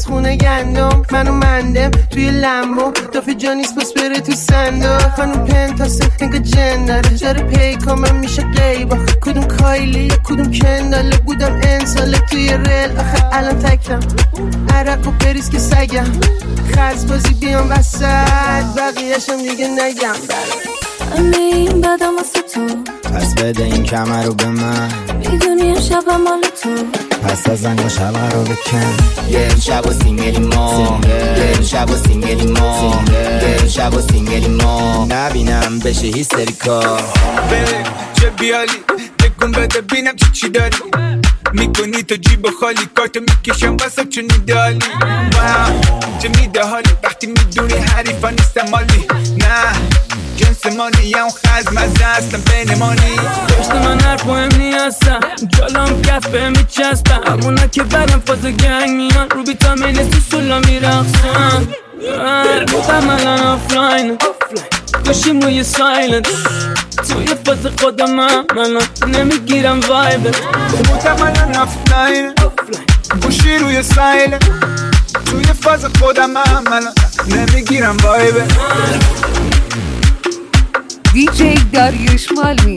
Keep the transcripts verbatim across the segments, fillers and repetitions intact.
خونه گندم منو مندم توی لمبو دافه جانیس بس بره تو صندوق خانم پنتاسه انگا جن داره جاره پیکا من میشه قیب آخه کدوم کایلی یا کدوم کنداله بودم انساله توی ریل آخه الان تکم عرق و بریز که سگم خرز بازی بیام وسط بقیهشم دیگه نگم همه این بدم واسه تو پس بده این کمر رو به من میدونی امشب مال تو پس از زنگ و شب رو بکن یه امشب و سینگلی ما یه امشب و سینگلی ما یه امشب و سینگلی ما نبینم بشه هیستریکا بره چه بیالی بگم بده بینم چی چی داری میکنی تو جیب خالی کارتو میکشم واسه چون ایدالی چه میده حالی وقتی میدونی حریفا نیستم مالی نه جنس مانی هم خز مزه هستم بین مانی داشت من حرف مهم نیستم جالم کف به میچستم همونا که برم فاز گنگ میان رو بیتا میله تو سولا میرخصم بودم الان آفلاین گوشیم روی سایلنت توی فاز خودم من نمیگیرم وایبت بودم الان آفلاین گوشی روی سایلنت توی فاز خودم من نمیگیرم وایبت دی جی داریوش مالمی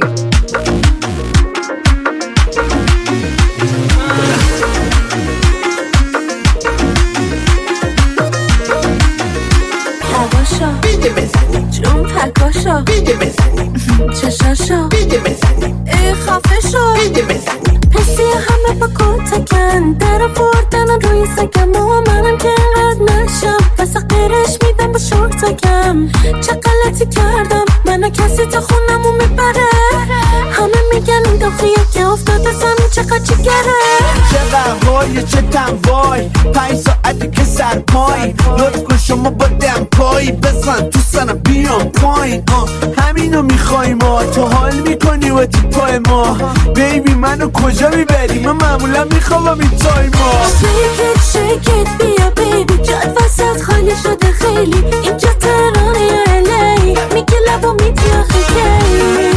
هواشا بیده بزنی جون پکاشا بیده بزنی چشاشا بیده بزنی ای خفه شا بیده بزنی پسی همه با کتکن در بردن روی سکم و منم که رد نشم بس قیرش میدم با شورتکم چه غلطی کردم منو کسی تا خونمو میبره همه میگن این داخلیه که افتاده سمون چقدر چگره چقدر وای چه تم وای پنج ساعتی که سر پای لطف کن شما با دم پایی بزن تو سنم بیام پایین همینو میخوای ما تو حال میکنی و تو پای ما بیبی منو کجا میبری من معمولا میخوام این تای ما شیکت شیکت بیا بیبی جاد وسط خالی شده خیلی اینجا تهران یا الی میگه لبا میدی آخه کی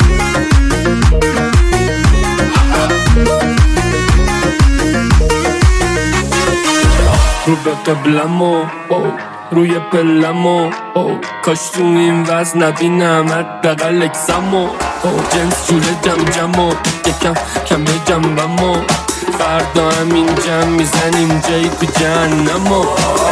رو به قبلمو روی پلمو کاش تو این وزن نبینم حداقل اکسمو جنس جوره جم جمو یکم کمه جنبمو فردا همین جم میزنیم جایی تو جهنمو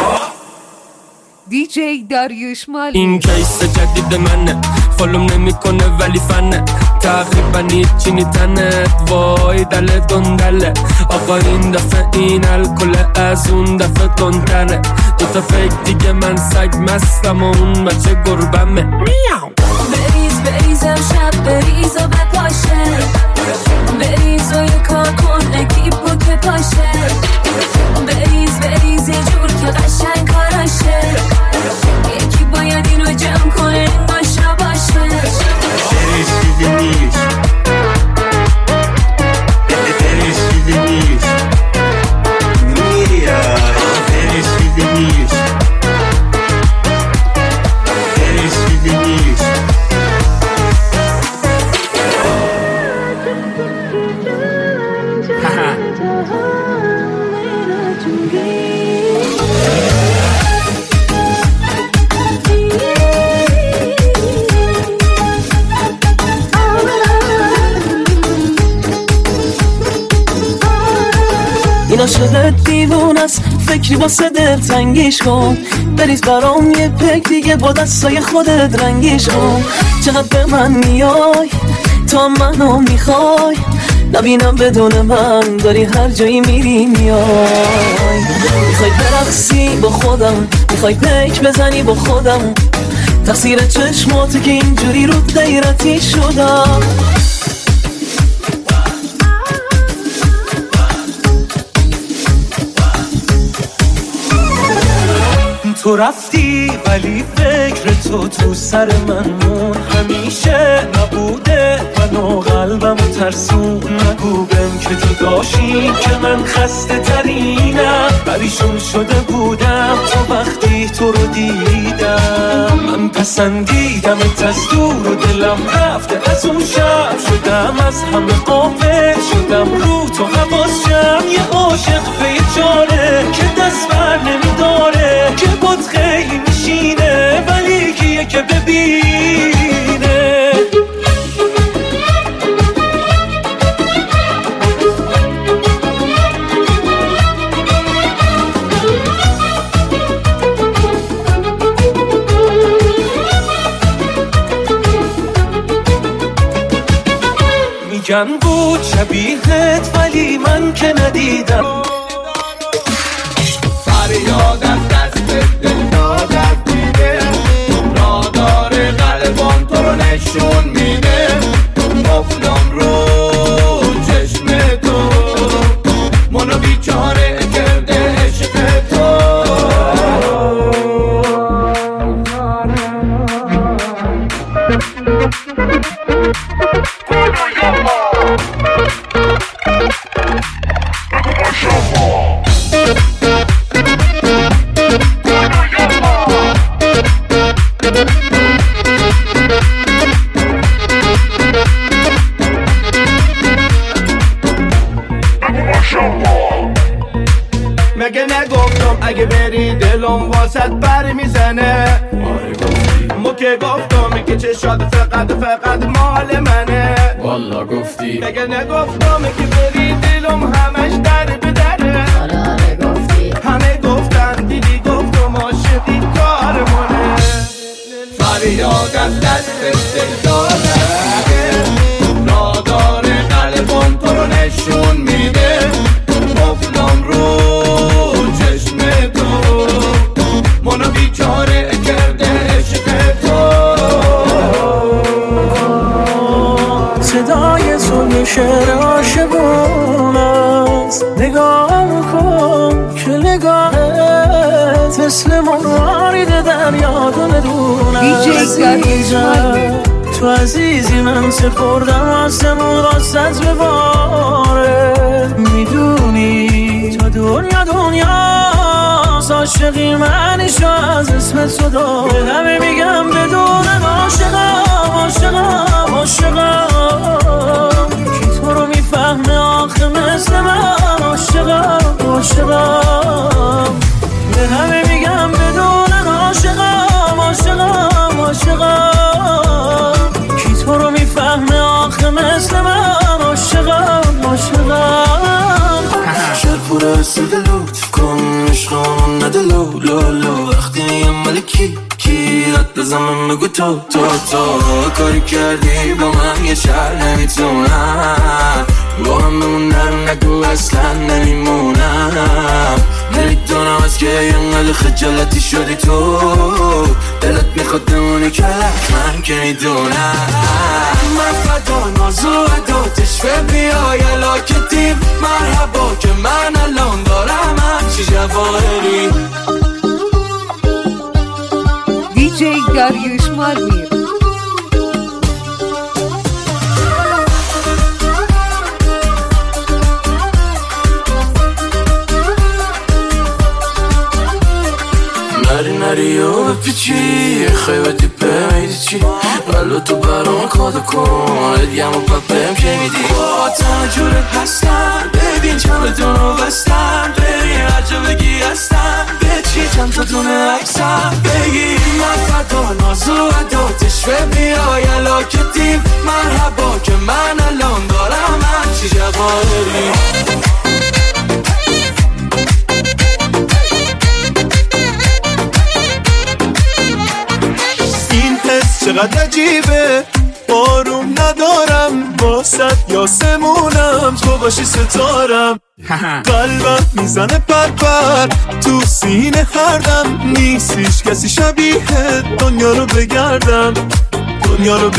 دی جی داریوش مالمی این کیس جدید منه فالوم نمیکنه ولی فنه تقریبا هیچی نیتنت وای دل دندله آقا این دفعه این الکل از اون دفعه تندتره دوتا فکر دیگه من سگ مستم و اون بچه گربمه میاو بریز بریز امشب بریز و بپاشه بریز و یه کار کن اکیپو که پاشه بریز بریز یه جور که قشنگ کاراشه یکی باید اینو جمع کنه باشه باشه بریز دیده نیست بریز دیده نیست میاد بریز دیده نیست بریز دیده نیست اینا شده دیوون است فکری واسه دل تنگیش کن بریز برام یه پک دیگه با دستای خودت رنگیش کن چقدر به من میای تا منو میخوای نبینم بدون من داری هر جایی میری میای میخوای برقصی با خودم میخوای پیک بزنی با خودم تقصیر چشماته که اینجوری رو غیرتی شدم تو رفتی ولی فکر تو تو سر من مون همیشه نبوده منو قلبم ترسون نگو بهم که تو داشتی که من خسته ترینم پریشون شده بودم تو وقتی تو رو دیدم من پسندیدمت از دور و دلم رفته از اون شب شدم از همه قافل شدم رو تو حواسم یه عاشق به یه چاره که دست بر میگن بود شبیهت ولی من که ندیدم. فریاد از دست دل دادت دیده، را داره قلبان تو رو نشون میده. افتم رو چشم تو، منو بیچاره کرده عشق تو. مگه نگفتم اگه بری دلم واسط بر میزنه؟ ما که گفتم که چشات فقط فقط مال منه. والا گفتی. مگه نگفتم که بری دلم همش در به دره؟ آره گفتی. همه گفتن دیدی گفتم عاشقی کارمونه. فریاد از دست دل داده، را داره قلبم تو رو نشون میده. افتم رو چشم تو، منو بیچاره کرده عشق تو. صدای تو شعر عاشقون است، نگاه کن که نگاهت مثل مرارید دریا دون است. تو عزیزی من سپردم آسمون راست بباره. میدونی تو دنیا دنیاست، عاشقی منشو از اسم تو دار. به همه میگم بدونم عاشقم عاشقم عاشقم. کی تو رو میفهمه آخه مثل من؟ عاشقم عاشقم. به همه میگم بدونم عاشقم عاشقم عاشقم. کی تو رو میفهمه آخه مثل من؟ عاشقم عاشقم. شر پوره سید لطف کن عشقان نده لو لو لو. وقتی میگم مال کی کی رد بزنم بگو تو تو تو. کاری کردی با من یه شهر نمیتونم، با هم بمونم نگو اصلا نمیمونم. نمیدونم از که اینقدر خجالتی شدی تو، دلت میخواد بمونی که من که میدونم. من فدا نازو اداتش به بیای علاکتیم. مرحبا که من الان دارم همچی جواهری. دیجی داریوش مالمیر. نری نری و بپیچی خیبتی بمیدی چی؟ ولو تو برام کادو کن ادیم و پپم که میدی. با تنه جورت هستم ببین چمدونو بستم. بری هر جا بگی هستم به چی چند تا دونه عکسم بگی. من فدا نازو اداتش به بیای علاکتیم. مرحبا که من الان دارم همچی جواهری. چقدر عجیبه آروم ندارم واسد یاسمونم تو باشی ستارم. قلبم میزنه پر پر تو سینه هردم. نیستیش کسی شبیه دنیا رو بگردم دنیا رو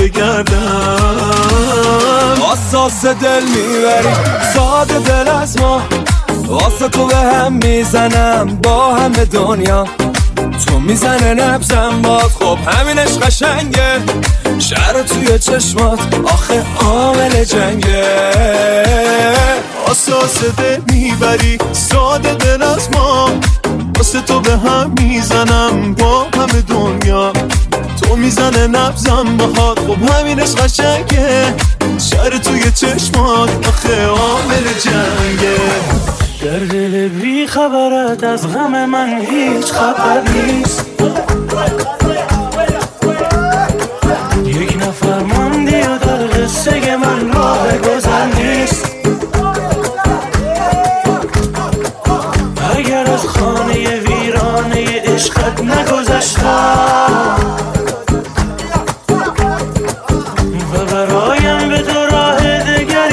بگردم. اساس دل میبری ساده دل از ما، واسه تو به هم میزنم با همه دنیا. تو میزنه نبزم باد خب همینش قشنگه. شهر توی چشمات آخه عامل جنگه. اساس دل میبری ساده دل از ما، واسه تو به هم میزنم با همه دنیا. تو میزنه نبزم باد خب همینش قشنگه. شهر توی چشمات آخه عامل جنگه. در دل بی خبرت از غم من هیچ خبر نیست. یک نفر ماندی و در قصه من راه گذر نیست. اگر از خانه ویرانه عشقت نگذشتم و برایم به تو راه دگر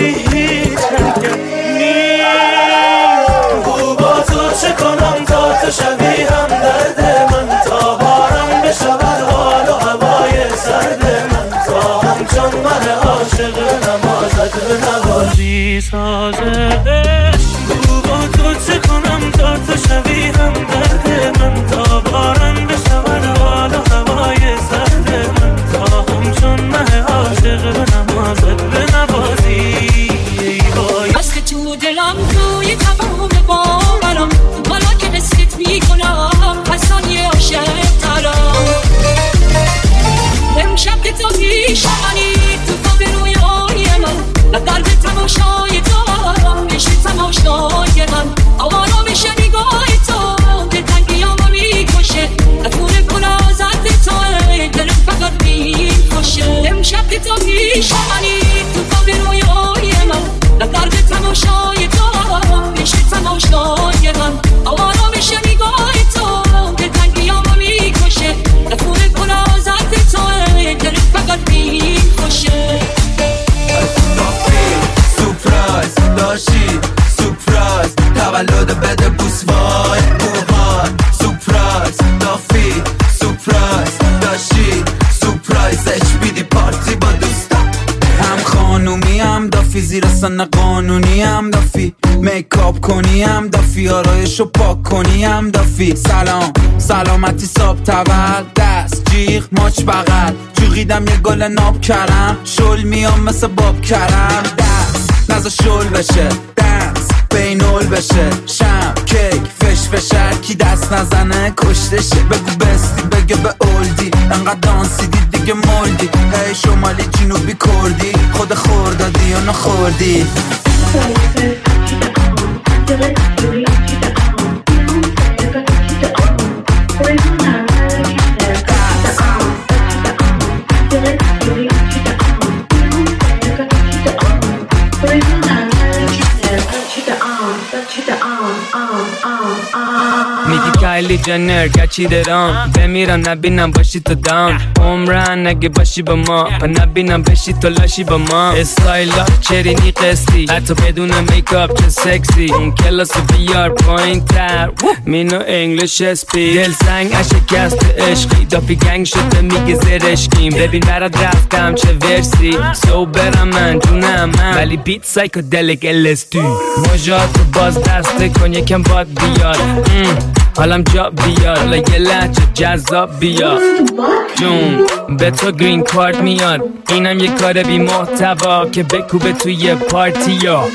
اصلا نه قانونی هم دافی، میکاپ کنی هم دافی، آرایشو پاک کنی هم دافی. سلام سلامتی صاحب تول، دست جیغ ماچ بغل، جوغیدم یه گل ناب کرم، شل میام مثل باب کرم. دست نزا شل بشه، دست بینول بشه، شم کیک فش فشر کی دست نزنه کشتشه. بگو بستی بگه به اولدی، انقدر دانسیدی دیگه مولدی. هی شمالی جنوبی کردی، خود خوردادی یا نخوردی. میگی کایلی جنر گچی درام، بمیرم نبینم باشی تو دام، عمرن نگه باشی با ما، پا نبینم بشی تو لاشی با ما. استایلا چرینی قسطی، حتی بدون میکاپ چه سکسی، اون کلاس بیار پایین تر مینو انگلیش اسپی. دل سنگ اشکست عشقی، دافی گنگ شده میگه زرشکیم. ببین برات رفتم چه ورسی، سو برم من جونم من، ولی بیت سایکودلیک الستی. مجاتو باز دسته کن یکم باد بیار، حالم جا بیار، حالا یه لحجه جذاب بیار. جون به تو گرین کارت میاد، اینم یه کار بی محتوا که بکوبه توی پارتی ها.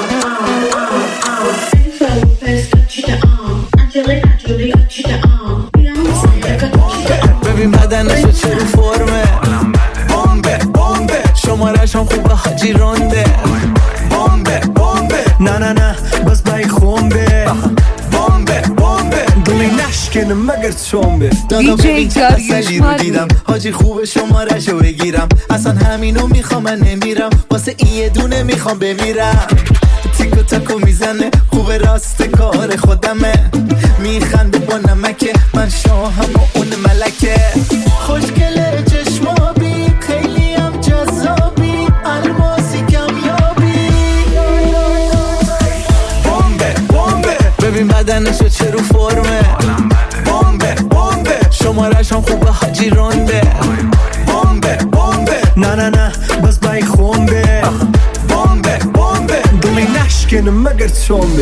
ببین بدنشو چه رو فرمه، بامبه بامبه شمارش هم خوبه حاجی رونده. بامبه بامبه نه نه نه بس بای خونبه، بامبه بامبه دلی نشکنه مگر چونبه. دادا ببین چه اصلی رو دیدم، حاجی خوبه شمارش رو بگیرم، اصلا همینو میخوام من نمیرم، واسه این یه دونه میخوام بمیرم. تیکو تاکو میزنه خوبه راست کار خودمه، میخنده با نمکه من شاهم و اون ملکه. خوشگله چشمابی خیلی هم جذابی، الماسی کمیابی. بامبه بامبه ببین بدنشو چه رو فرمه، بامبه بامبه شمارش هم خوبه حاجی رونده. بامبه بامبه نه نه نه بس بای خونبه، بامبه بامبه دلی نشکنه مگر چونبه.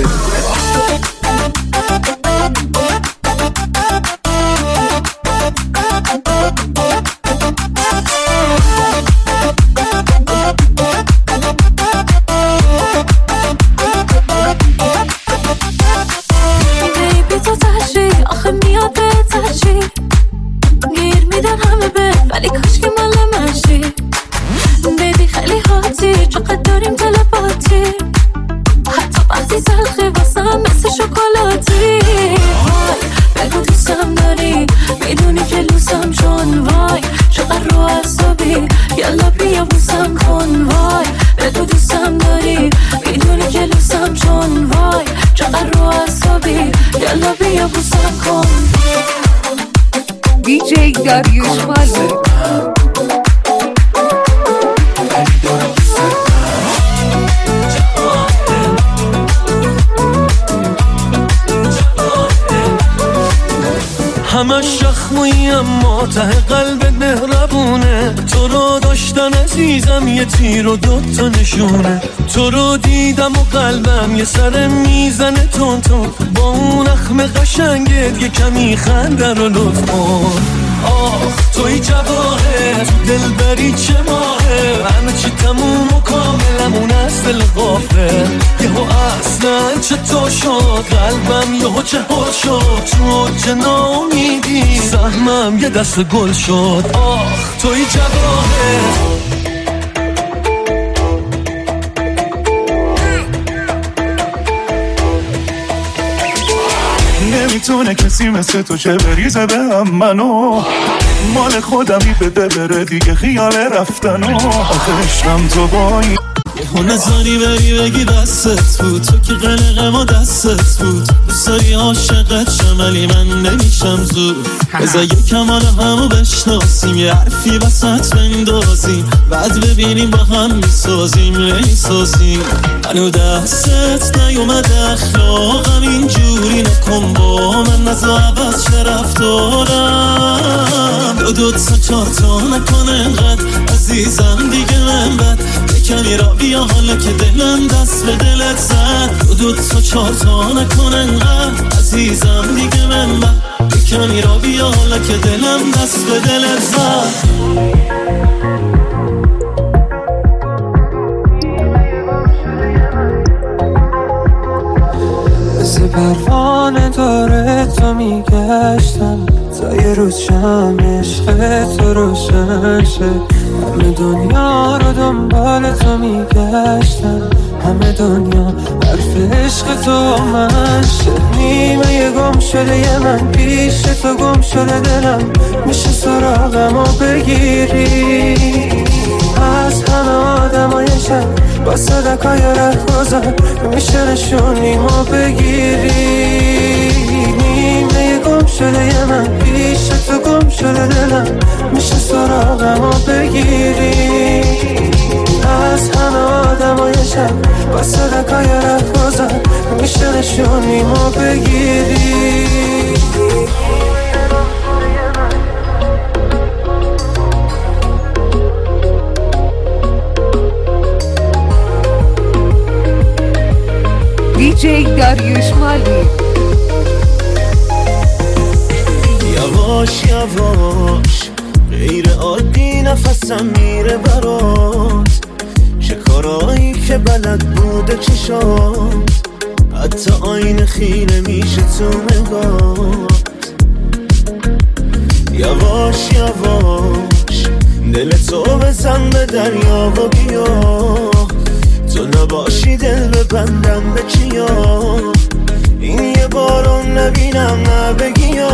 ولی کاش که مال منشی بیبی خیلی هاتی، چقدر داریم تلپاتی، حتی وقتی تلخی واسم مثل شکلاتی. بگو دوستم داری، میدونی که لوسم چون وای، چقدر رو اعصابی، یالا بیا بوسم کن وای. بگو دوستم داری، میدونی که لوسم چون وای، چقدر رو اعصابی، یالا بیا بوسم کن. دی جی داریوش مازی همش شخمویی اما ته قلب مهربونه، تو رو داشتن عزیزم یه تیر و دوتا نشونه. تو رو دیدم و قلبم یه سر میزنه تون تون، با اون اخم قشنگت یه کمی خنده رو لطف کن. آه توی جواهر دل بری چه ماهه، همه چی تموم و کاملمون از دل غافه. یهو اصلا چه تو شد قلبم، یهو چه ها شد تو چه نامیدی، سهمم یه دست گل شد. آه توی جواهر نمیتونه کسی مثل تو چه بریزه به هم منو، مال خودمی بده بره دیگه خیال رفتنو. آخه عشقم تو بایی یهو نزاری بری بگی دستت بود، تو که قلقه ما دستت بود، دوست داری عاشقت شم ولی من نمیشم زود. بذار یکم حالا همو بشناسیم، یه حرفی وسط بندازیم، بعد ببینیم با هم میسازیم میسازیم. هنو دستت نیومده اخلاقم اینجوری نکن با من، نزا عوض چه رفتارم. دو دو تا چهار تا نکن انقدر عزیزم دیگه من بد بکنی را بیا حالا که دلم دست به دلت زد دو دو تا چهار تا نکن انقدر عزیزم دیگه من بد بکنی را بیا حالا که دلم دست به دلت زد مثل پروانه داره تو میگشتم تا یه روز شم عشق تو روشن شه همه دنیا رو دنبال تو میگشتم همه دنیا حرف عشق تو من شه نیمه یه گم شده یه من پیش تو گم شده دلم میشه سراغم و بگیری از همه آدم های شب با صدقای ره گذار میشه نشونیمو بگیری نیمه یه گم شده یه من پیش تو گم شده دلم میشه سراغم و بگیری از همه آدم های شب با صدقای ره گذار میشه نشونیمو بگیری دیجی داریوش مالی یواش یواش غیر عادی نفسم میره برات چه کارایی که بلد بوده چشات حتی آینه خیره میشه تو نگات یواش یواش دل تو بزن به دریا و بیا تو نباشی دل ببندم به چیا این یه بارون نبینم نبگیا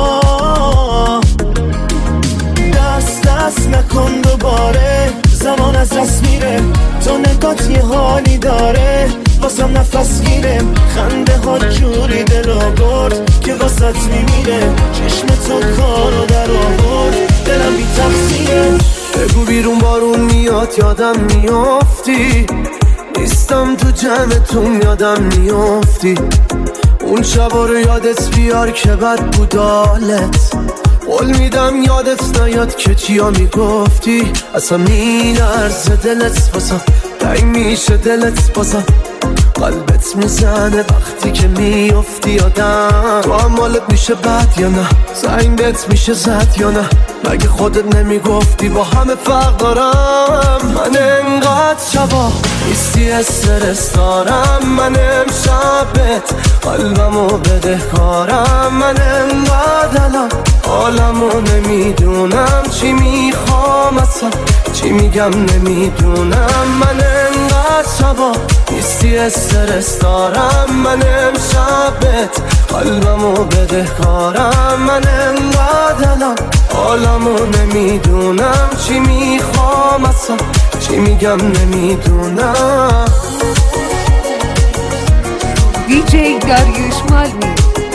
دست دست نکن دوباره زمان از دست میره تو نگات یه حالی داره واسم نفس گیره خنده ها جوری دلو برد که واسط میمیره چشم تو کارو در آورد دلم بی تقصیره بگو بیرون بارون میاد یادم میافتی نیستم تو جمعتون یادم میافتی اون شبا رو یادت بیار که بد بود حالت قول میدم یادت نیاد که چیا میگفتی اصلا میلرزه دلت باسم تایی میشه دلت باسم قلبت میزنه وقتی که میافتی یادم تو هم حالت میشه بد یا نه زنگ بهت میشه زد یا نه مگه خودت نمیگفتی با همه فرق دارم من انقدر شبا نیستی استرس دارم من امشبت قلبمو بده کارم من انقدر الان حالمو نمیدونم چی میخوام اصلا چی میگم نمیدونم من انقدر شبا نیستی استرس دارم من امشبت قلبمو بده کارم من انقدر الان حالمو نمیدونم چی میخوام اصلا چی میگم نمیدونم دیجی داریوش مالی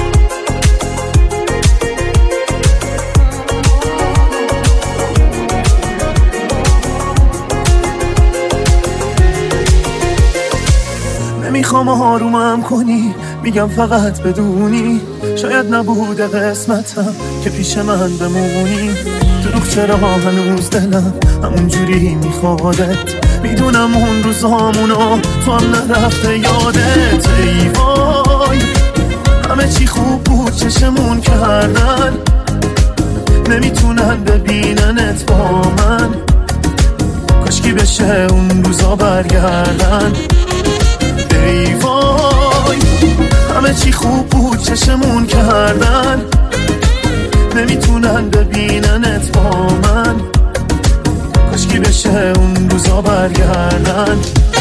نمیخوام آرومم کنی میگم فقط بدونی شاید نبوده قسمتم که پیش من بمونی دروغ چرا هنوز دلم همون جوری میخوادت میدونم اون روزامونو تو هم نرفته یادت ای وای همه چی خوب بود چشمون کردن نمیتونن ببیننت با من کاشکی بشه اون روزا برگردن ای وای همه چی خوب بود چشمون کردن نمیتونن ببیننت با من کاشکی بشه اون روزا برگردن